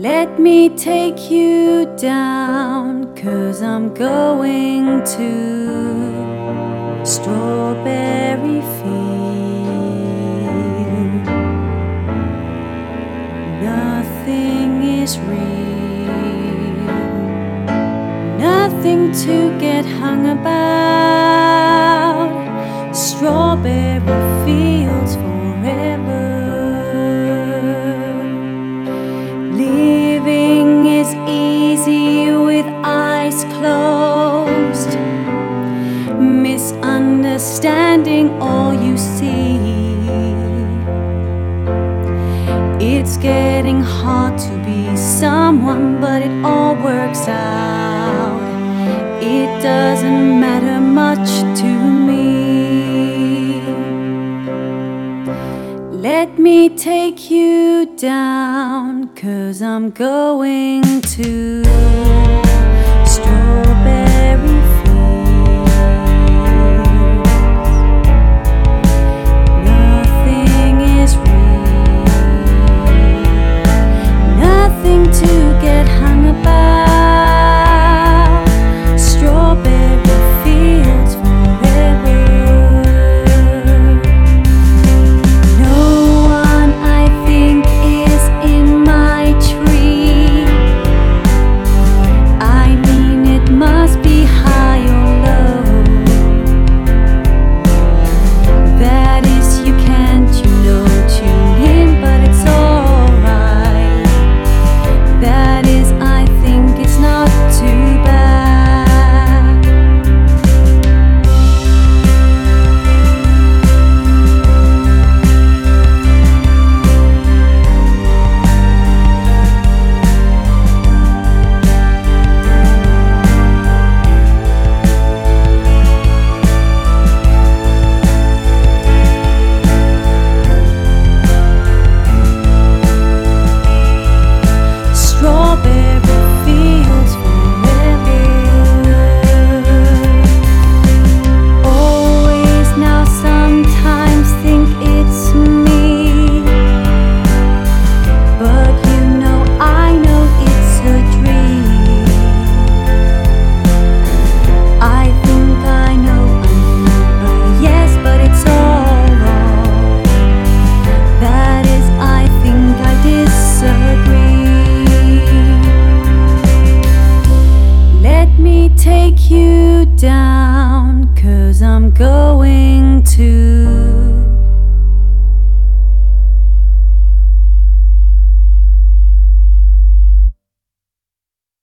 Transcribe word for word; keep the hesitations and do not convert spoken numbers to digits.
Let me take you down, 'cause I'm going to Strawberry Field. Nothing is real, nothing to get hung about. Strawberry fields forever. Living is easy with eyes closed, misunderstanding all you see. It's getting hard to be someone, but it all works out. It doesn't matter much to me. Let me take you down, 'cause I'm going to Strawberry Fields. Nothing is real, nothing to get hung about. Strawberry fields forever. No one I think is in my tree. I mean, it must be high or low. That is, you can't, you know, tune in, but it's alright. That is, I think it's not too bad. Strawberry fields forever. Always now, sometimes think it's me, but you know, I know it's a dream. I think I know, I know, oh yes, but it's all wrong. That is, I think I disagree. Let me take you down, 'cause I'm going to